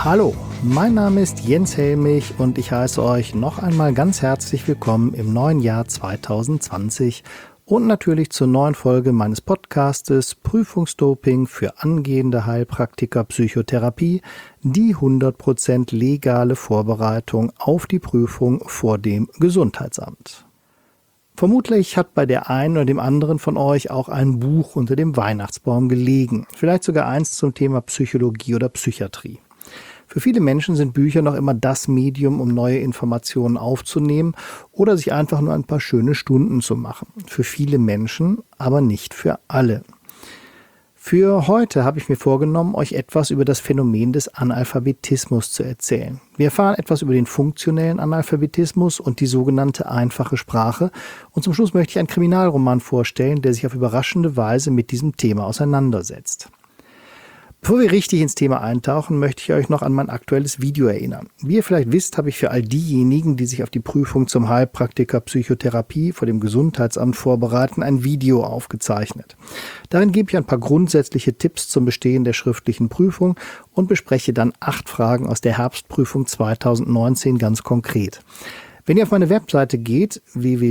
Hallo, mein Name ist Jens Helmich und ich heiße euch noch einmal ganz herzlich willkommen im neuen Jahr 2020 und natürlich zur neuen Folge meines Podcastes Prüfungsdoping für angehende Heilpraktiker Psychotherapie, die 100% legale Vorbereitung auf die Prüfung vor dem Gesundheitsamt. Vermutlich hat bei der einen oder dem anderen von euch auch ein Buch unter dem Weihnachtsbaum gelegen, vielleicht sogar eins zum Thema Psychologie oder Psychiatrie. Für viele Menschen sind Bücher noch immer das Medium, um neue Informationen aufzunehmen oder sich einfach nur ein paar schöne Stunden zu machen. Für viele Menschen, aber nicht für alle. Für heute habe ich mir vorgenommen, euch etwas über das Phänomen des Analphabetismus zu erzählen. Wir erfahren etwas über den funktionellen Analphabetismus und die sogenannte einfache Sprache. Und zum Schluss möchte ich einen Kriminalroman vorstellen, der sich auf überraschende Weise mit diesem Thema auseinandersetzt. Bevor wir richtig ins Thema eintauchen, möchte ich euch noch an mein aktuelles Video erinnern. Wie ihr vielleicht wisst, habe ich für all diejenigen, die sich auf die Prüfung zum Heilpraktiker Psychotherapie vor dem Gesundheitsamt vorbereiten, ein Video aufgezeichnet. Darin gebe ich ein paar grundsätzliche Tipps zum Bestehen der schriftlichen Prüfung und bespreche dann 8 Fragen aus der Herbstprüfung 2019 ganz konkret. Wenn ihr auf meine Webseite geht,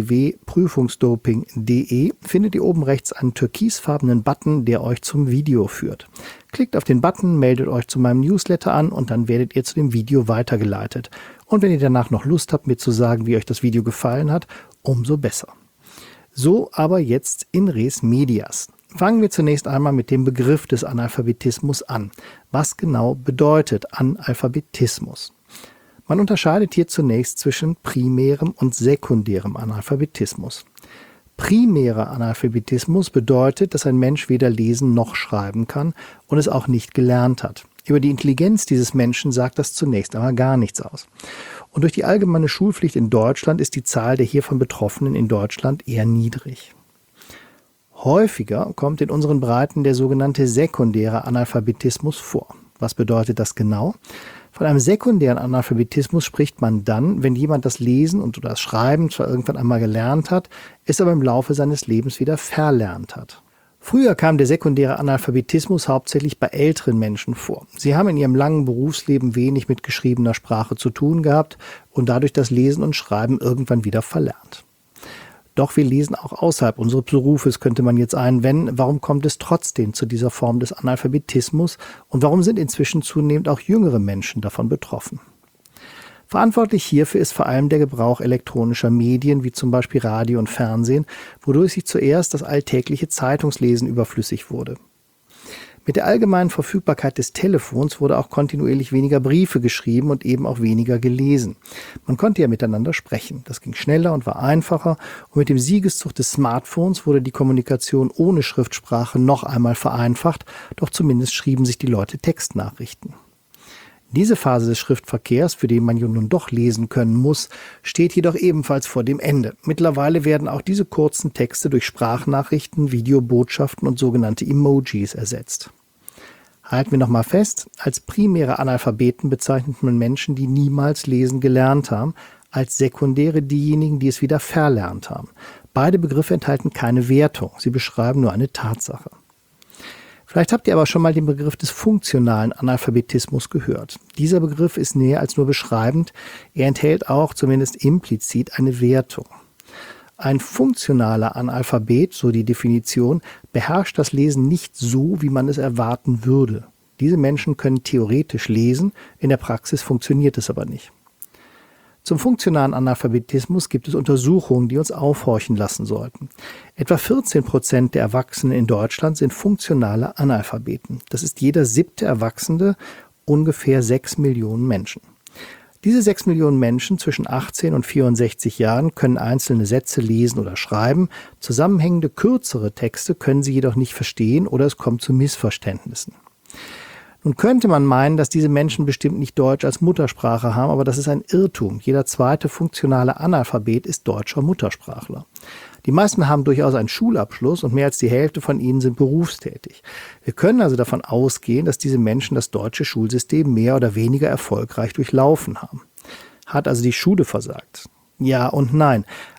www.prüfungsdoping.de, findet ihr oben rechts einen türkisfarbenen Button, der euch zum Video führt. Klickt auf den Button, meldet euch zu meinem Newsletter an und dann werdet ihr zu dem Video weitergeleitet. Und wenn ihr danach noch Lust habt, mir zu sagen, wie euch das Video gefallen hat, umso besser. So aber jetzt in res medias. Fangen wir zunächst einmal mit dem Begriff des Analphabetismus an. Was genau bedeutet Analphabetismus? Man unterscheidet hier zunächst zwischen primärem und sekundärem Analphabetismus. Primärer Analphabetismus bedeutet, dass ein Mensch weder lesen noch schreiben kann und es auch nicht gelernt hat. Über die Intelligenz dieses Menschen sagt das zunächst einmal gar nichts aus. Und durch die allgemeine Schulpflicht in Deutschland ist die Zahl der hiervon Betroffenen in Deutschland eher niedrig. Häufiger kommt in unseren Breiten der sogenannte sekundäre Analphabetismus vor. Was bedeutet das genau? Von einem sekundären Analphabetismus spricht man dann, wenn jemand das Lesen und oder das Schreiben zwar irgendwann einmal gelernt hat, es aber im Laufe seines Lebens wieder verlernt hat. Früher kam der sekundäre Analphabetismus hauptsächlich bei älteren Menschen vor. Sie haben in ihrem langen Berufsleben wenig mit geschriebener Sprache zu tun gehabt und dadurch das Lesen und Schreiben irgendwann wieder verlernt. Doch wir lesen auch außerhalb unseres Berufes, könnte man jetzt einwenden. Warum kommt es trotzdem zu dieser Form des Analphabetismus und warum sind inzwischen zunehmend auch jüngere Menschen davon betroffen? Verantwortlich hierfür ist vor allem der Gebrauch elektronischer Medien, wie zum Beispiel Radio und Fernsehen, wodurch sich zuerst das alltägliche Zeitungslesen überflüssig wurde. Mit der allgemeinen Verfügbarkeit des Telefons wurde auch kontinuierlich weniger Briefe geschrieben und eben auch weniger gelesen. Man konnte ja miteinander sprechen. Das ging schneller und war einfacher. Und mit dem Siegeszug des Smartphones wurde die Kommunikation ohne Schriftsprache noch einmal vereinfacht, doch zumindest schrieben sich die Leute Textnachrichten. Diese Phase des Schriftverkehrs, für den man ja nun doch lesen können muss, steht jedoch ebenfalls vor dem Ende. Mittlerweile werden auch diese kurzen Texte durch Sprachnachrichten, Videobotschaften und sogenannte Emojis ersetzt. Halten wir nochmal fest, als primäre Analphabeten bezeichnet man Menschen, die niemals lesen gelernt haben, als sekundäre diejenigen, die es wieder verlernt haben. Beide Begriffe enthalten keine Wertung, sie beschreiben nur eine Tatsache. Vielleicht habt ihr aber schon mal den Begriff des funktionalen Analphabetismus gehört. Dieser Begriff ist näher als nur beschreibend, er enthält auch zumindest implizit eine Wertung. Ein funktionaler Analphabet, so die Definition, beherrscht das Lesen nicht so, wie man es erwarten würde. Diese Menschen können theoretisch lesen, in der Praxis funktioniert es aber nicht. Zum funktionalen Analphabetismus gibt es Untersuchungen, die uns aufhorchen lassen sollten. Etwa 14% der Erwachsenen in Deutschland sind funktionale Analphabeten. Das ist jeder 7. Erwachsene, ungefähr 6 Millionen Menschen. Diese 6 Millionen Menschen zwischen 18 und 64 Jahren können einzelne Sätze lesen oder schreiben. Zusammenhängende kürzere Texte können sie jedoch nicht verstehen oder es kommt zu Missverständnissen. Nun könnte man meinen, dass diese Menschen bestimmt nicht Deutsch als Muttersprache haben, aber das ist ein Irrtum. Jeder zweite funktionale Analphabet ist deutscher Muttersprachler. Die meisten haben durchaus einen Schulabschluss und mehr als die Hälfte von ihnen sind berufstätig. Wir können also davon ausgehen, dass diese Menschen das deutsche Schulsystem mehr oder weniger erfolgreich durchlaufen haben. Hat also die Schule versagt? Ja und nein.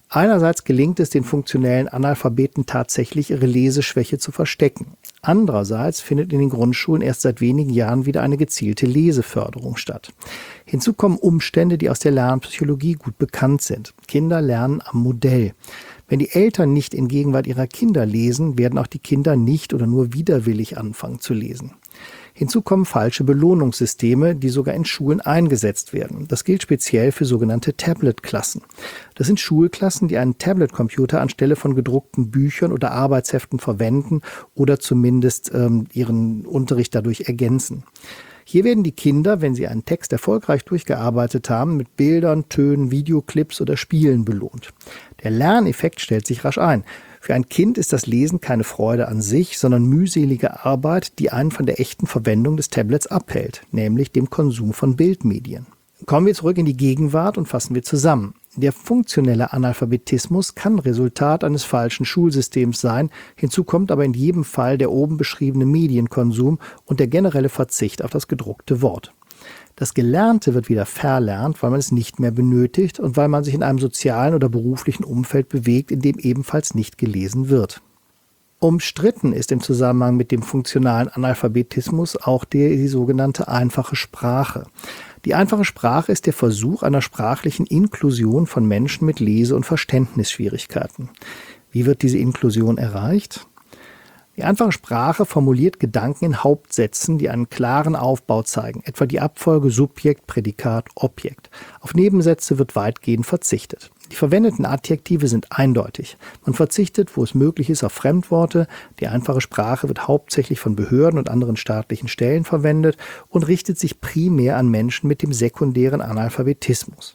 Einerseits gelingt es den funktionellen Analphabeten tatsächlich, ihre Leseschwäche zu verstecken. Andererseits findet in den Grundschulen erst seit wenigen Jahren wieder eine gezielte Leseförderung statt. Hinzu kommen Umstände, die aus der Lernpsychologie gut bekannt sind. Kinder lernen am Modell. Wenn die Eltern nicht in Gegenwart ihrer Kinder lesen, werden auch die Kinder nicht oder nur widerwillig anfangen zu lesen. Hinzu kommen falsche Belohnungssysteme, die sogar in Schulen eingesetzt werden. Das gilt speziell für sogenannte Tablet-Klassen. Das sind Schulklassen, die einen Tablet-Computer anstelle von gedruckten Büchern oder Arbeitsheften verwenden oder zumindest ihren Unterricht dadurch ergänzen. Hier werden die Kinder, wenn sie einen Text erfolgreich durchgearbeitet haben, mit Bildern, Tönen, Videoclips oder Spielen belohnt. Der Lerneffekt stellt sich rasch ein. Für ein Kind ist das Lesen keine Freude an sich, sondern mühselige Arbeit, die einen von der echten Verwendung des Tablets abhält, nämlich dem Konsum von Bildmedien. Kommen wir zurück in die Gegenwart und fassen wir zusammen. Der funktionelle Analphabetismus kann Resultat eines falschen Schulsystems sein. Hinzu kommt aber in jedem Fall der oben beschriebene Medienkonsum und der generelle Verzicht auf das gedruckte Wort. Das Gelernte wird wieder verlernt, weil man es nicht mehr benötigt und weil man sich in einem sozialen oder beruflichen Umfeld bewegt, in dem ebenfalls nicht gelesen wird. Umstritten ist im Zusammenhang mit dem funktionalen Analphabetismus auch die sogenannte einfache Sprache. Die einfache Sprache ist der Versuch einer sprachlichen Inklusion von Menschen mit Lese- und Verständnisschwierigkeiten. Wie wird diese Inklusion erreicht? Die einfache Sprache formuliert Gedanken in Hauptsätzen, die einen klaren Aufbau zeigen, etwa die Abfolge Subjekt, Prädikat, Objekt. Auf Nebensätze wird weitgehend verzichtet. Die verwendeten Adjektive sind eindeutig. Man verzichtet, wo es möglich ist, auf Fremdworte. Die einfache Sprache wird hauptsächlich von Behörden und anderen staatlichen Stellen verwendet und richtet sich primär an Menschen mit dem sekundären Analphabetismus.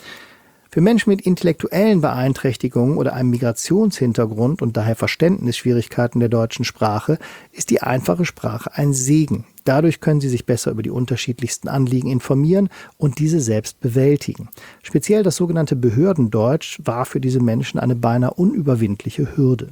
Für Menschen mit intellektuellen Beeinträchtigungen oder einem Migrationshintergrund und daher Verständnisschwierigkeiten der deutschen Sprache ist die einfache Sprache ein Segen. Dadurch können sie sich besser über die unterschiedlichsten Anliegen informieren und diese selbst bewältigen. Speziell das sogenannte Behördendeutsch war für diese Menschen eine beinahe unüberwindliche Hürde.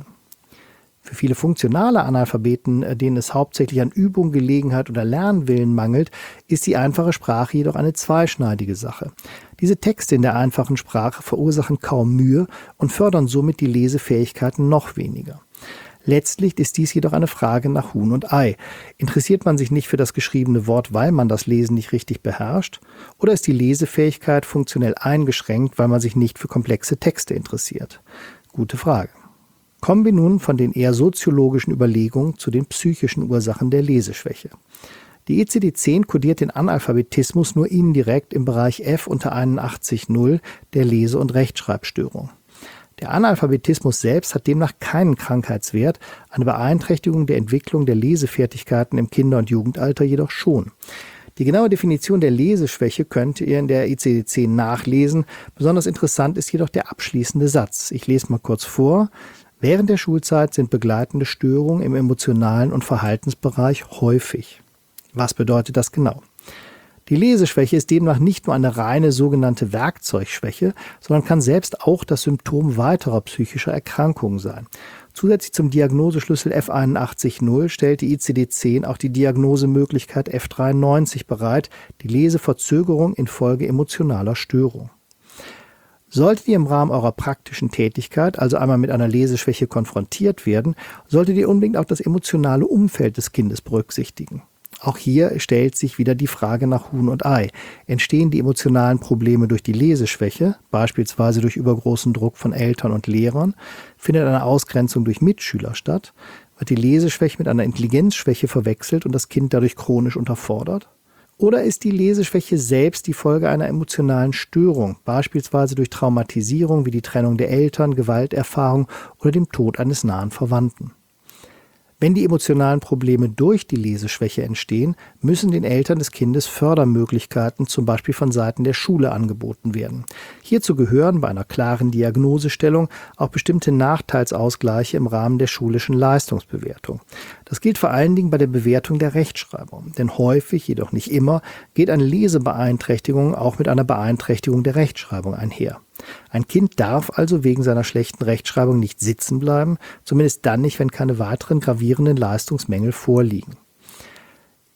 Für viele funktionale Analphabeten, denen es hauptsächlich an Übung, Gelegenheit oder Lernwillen mangelt, ist die einfache Sprache jedoch eine zweischneidige Sache. Diese Texte in der einfachen Sprache verursachen kaum Mühe und fördern somit die Lesefähigkeiten noch weniger. Letztlich ist dies jedoch eine Frage nach Huhn und Ei. Interessiert man sich nicht für das geschriebene Wort, weil man das Lesen nicht richtig beherrscht? Oder ist die Lesefähigkeit funktionell eingeschränkt, weil man sich nicht für komplexe Texte interessiert? Gute Frage. Kommen wir nun von den eher soziologischen Überlegungen zu den psychischen Ursachen der Leseschwäche. Die ICD-10 kodiert den Analphabetismus nur indirekt im Bereich F unter 81.0 der Lese- und Rechtschreibstörung. Der Analphabetismus selbst hat demnach keinen Krankheitswert, eine Beeinträchtigung der Entwicklung der Lesefertigkeiten im Kinder- und Jugendalter jedoch schon. Die genaue Definition der Leseschwäche könnt ihr in der ICD-10 nachlesen. Besonders interessant ist jedoch der abschließende Satz. Ich lese mal kurz vor. Während der Schulzeit sind begleitende Störungen im emotionalen und Verhaltensbereich häufig. Was bedeutet das genau? Die Leseschwäche ist demnach nicht nur eine reine sogenannte Werkzeugschwäche, sondern kann selbst auch das Symptom weiterer psychischer Erkrankungen sein. Zusätzlich zum Diagnoseschlüssel F81.0 stellt die ICD-10 auch die Diagnosemöglichkeit F93 bereit, die Leseverzögerung infolge emotionaler Störung. Solltet ihr im Rahmen eurer praktischen Tätigkeit also einmal mit einer Leseschwäche konfrontiert werden, solltet ihr unbedingt auch das emotionale Umfeld des Kindes berücksichtigen. Auch hier stellt sich wieder die Frage nach Huhn und Ei. Entstehen die emotionalen Probleme durch die Leseschwäche, beispielsweise durch übergroßen Druck von Eltern und Lehrern? Findet eine Ausgrenzung durch Mitschüler statt? Wird die Leseschwäche mit einer Intelligenzschwäche verwechselt und das Kind dadurch chronisch unterfordert? Oder ist die Leseschwäche selbst die Folge einer emotionalen Störung, beispielsweise durch Traumatisierung wie die Trennung der Eltern, Gewalterfahrung oder dem Tod eines nahen Verwandten? Wenn die emotionalen Probleme durch die Leseschwäche entstehen, müssen den Eltern des Kindes Fördermöglichkeiten zum Beispiel von Seiten der Schule angeboten werden. Hierzu gehören bei einer klaren Diagnosestellung auch bestimmte Nachteilsausgleiche im Rahmen der schulischen Leistungsbewertung. Das gilt vor allen Dingen bei der Bewertung der Rechtschreibung, denn häufig, jedoch nicht immer, geht eine Lesebeeinträchtigung auch mit einer Beeinträchtigung der Rechtschreibung einher. Ein Kind darf also wegen seiner schlechten Rechtschreibung nicht sitzen bleiben, zumindest dann nicht, wenn keine weiteren gravierenden Leistungsmängel vorliegen.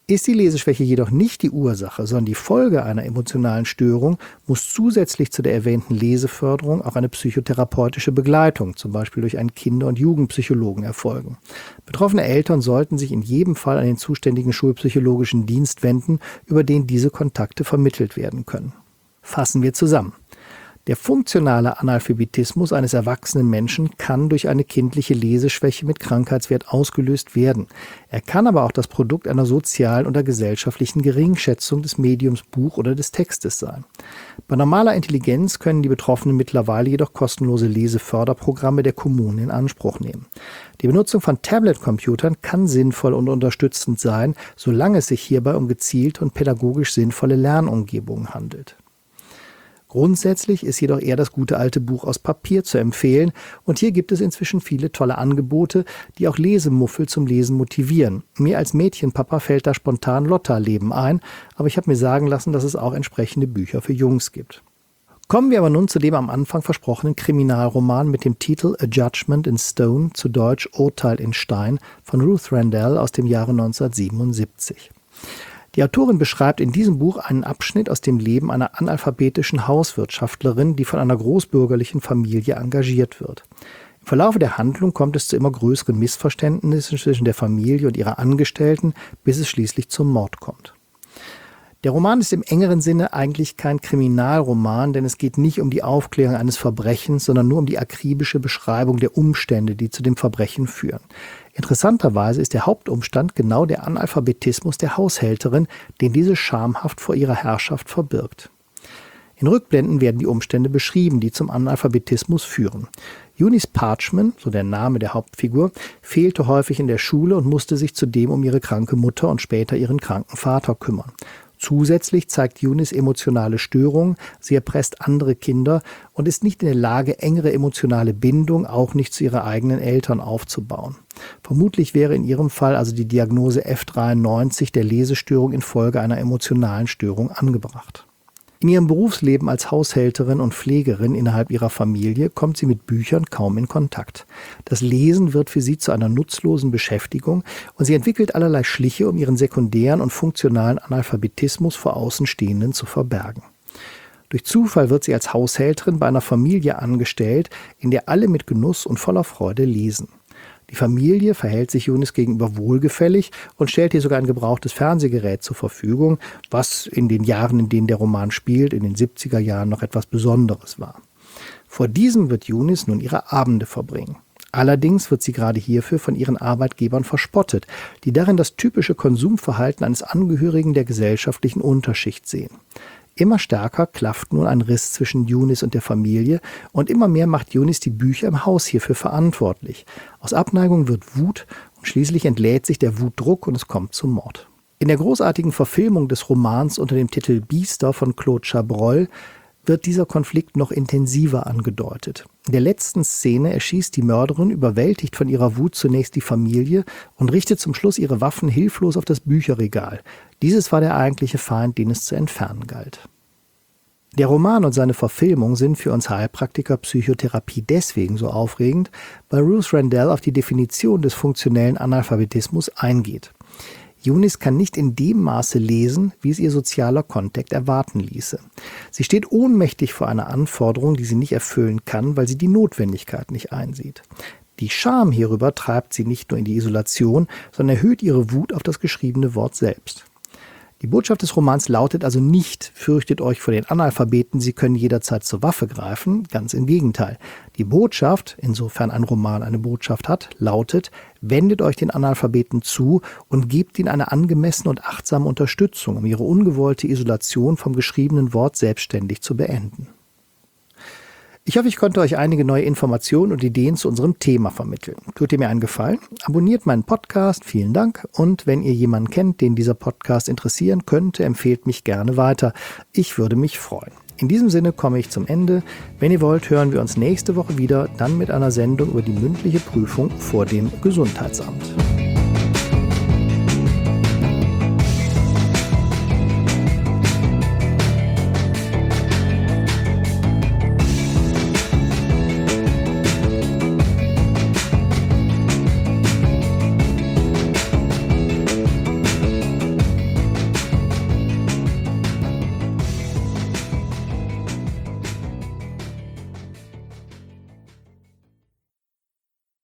Ist die Leseschwäche jedoch nicht die Ursache, sondern die Folge einer emotionalen Störung, muss zusätzlich zu der erwähnten Leseförderung auch eine psychotherapeutische Begleitung, zum Beispiel durch einen Kinder- und Jugendpsychologen, erfolgen. Betroffene Eltern sollten sich in jedem Fall an den zuständigen schulpsychologischen Dienst wenden, über den diese Kontakte vermittelt werden können. Fassen wir zusammen. Der funktionale Analphabetismus eines erwachsenen Menschen kann durch eine kindliche Leseschwäche mit Krankheitswert ausgelöst werden. Er kann aber auch das Produkt einer sozialen oder gesellschaftlichen Geringschätzung des Mediums Buch oder des Textes sein. Bei normaler Intelligenz können die Betroffenen mittlerweile jedoch kostenlose Leseförderprogramme der Kommunen in Anspruch nehmen. Die Benutzung von Tablet-Computern kann sinnvoll und unterstützend sein, solange es sich hierbei um gezielte und pädagogisch sinnvolle Lernumgebungen handelt. Grundsätzlich ist jedoch eher das gute alte Buch aus Papier zu empfehlen und hier gibt es inzwischen viele tolle Angebote, die auch Lesemuffel zum Lesen motivieren. Mir als Mädchenpapa fällt da spontan Lotta-Leben ein, aber ich habe mir sagen lassen, dass es auch entsprechende Bücher für Jungs gibt. Kommen wir aber nun zu dem am Anfang versprochenen Kriminalroman mit dem Titel A Judgment in Stone, zu Deutsch Urteil in Stein, von Ruth Rendell aus dem Jahre 1977. Die Autorin beschreibt in diesem Buch einen Abschnitt aus dem Leben einer analphabetischen Hauswirtschaftlerin, die von einer großbürgerlichen Familie engagiert wird. Im Verlauf der Handlung kommt es zu immer größeren Missverständnissen zwischen der Familie und ihrer Angestellten, bis es schließlich zum Mord kommt. Der Roman ist im engeren Sinne eigentlich kein Kriminalroman, denn es geht nicht um die Aufklärung eines Verbrechens, sondern nur um die akribische Beschreibung der Umstände, die zu dem Verbrechen führen. Interessanterweise ist der Hauptumstand genau der Analphabetismus der Haushälterin, den diese schamhaft vor ihrer Herrschaft verbirgt. In Rückblenden werden die Umstände beschrieben, die zum Analphabetismus führen. Eunice Parchman, so der Name der Hauptfigur, fehlte häufig in der Schule und musste sich zudem um ihre kranke Mutter und später ihren kranken Vater kümmern. Zusätzlich zeigt Eunice emotionale Störungen, sie erpresst andere Kinder und ist nicht in der Lage, engere emotionale Bindung auch nicht zu ihren eigenen Eltern aufzubauen. Vermutlich wäre in ihrem Fall also die Diagnose F93 der Lesestörung infolge einer emotionalen Störung angebracht. In ihrem Berufsleben als Haushälterin und Pflegerin innerhalb ihrer Familie kommt sie mit Büchern kaum in Kontakt. Das Lesen wird für sie zu einer nutzlosen Beschäftigung und sie entwickelt allerlei Schliche, um ihren sekundären und funktionalen Analphabetismus vor Außenstehenden zu verbergen. Durch Zufall wird sie als Haushälterin bei einer Familie angestellt, in der alle mit Genuss und voller Freude lesen. Die Familie verhält sich Eunice gegenüber wohlgefällig und stellt ihr sogar ein gebrauchtes Fernsehgerät zur Verfügung, was in den Jahren, in denen der Roman spielt, in den 70er Jahren noch etwas Besonderes war. Vor diesem wird Eunice nun ihre Abende verbringen. Allerdings wird sie gerade hierfür von ihren Arbeitgebern verspottet, die darin das typische Konsumverhalten eines Angehörigen der gesellschaftlichen Unterschicht sehen. Immer stärker klafft nun ein Riss zwischen Eunice und der Familie und immer mehr macht Eunice die Bücher im Haus hierfür verantwortlich. Aus Abneigung wird Wut und schließlich entlädt sich der Wutdruck und es kommt zum Mord. In der großartigen Verfilmung des Romans unter dem Titel Biester von Claude Chabrol wird dieser Konflikt noch intensiver angedeutet. In der letzten Szene erschießt die Mörderin, überwältigt von ihrer Wut, zunächst die Familie und richtet zum Schluss ihre Waffen hilflos auf das Bücherregal. Dieses war der eigentliche Feind, den es zu entfernen galt. Der Roman und seine Verfilmung sind für uns Heilpraktiker Psychotherapie deswegen so aufregend, weil Ruth Rendell auf die Definition des funktionellen Analphabetismus eingeht. Eunice kann nicht in dem Maße lesen, wie es ihr sozialer Kontext erwarten ließe. Sie steht ohnmächtig vor einer Anforderung, die sie nicht erfüllen kann, weil sie die Notwendigkeit nicht einsieht. Die Scham hierüber treibt sie nicht nur in die Isolation, sondern erhöht ihre Wut auf das geschriebene Wort selbst. Die Botschaft des Romans lautet also nicht, fürchtet euch vor den Analphabeten, sie können jederzeit zur Waffe greifen, ganz im Gegenteil. Die Botschaft, insofern ein Roman eine Botschaft hat, lautet, wendet euch den Analphabeten zu und gebt ihnen eine angemessene und achtsame Unterstützung, um ihre ungewollte Isolation vom geschriebenen Wort selbstständig zu beenden. Ich hoffe, ich konnte euch einige neue Informationen und Ideen zu unserem Thema vermitteln. Tut ihr mir einen Gefallen? Abonniert meinen Podcast, vielen Dank. Und wenn ihr jemanden kennt, den dieser Podcast interessieren könnte, empfehlt mich gerne weiter. Ich würde mich freuen. In diesem Sinne komme ich zum Ende. Wenn ihr wollt, hören wir uns nächste Woche wieder, dann mit einer Sendung über die mündliche Prüfung vor dem Gesundheitsamt.